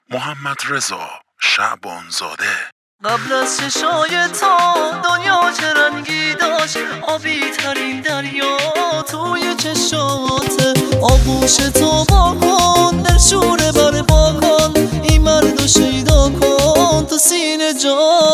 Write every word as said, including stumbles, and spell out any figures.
محمد رضا شعبانزاده. قبل از چشای تا دنیا چه رنگی داشت، آبی ترین دریا توی چشاته. آغوش تو با کن دلشوره بر با کن، این مرد و شیدا کن تو سینه جا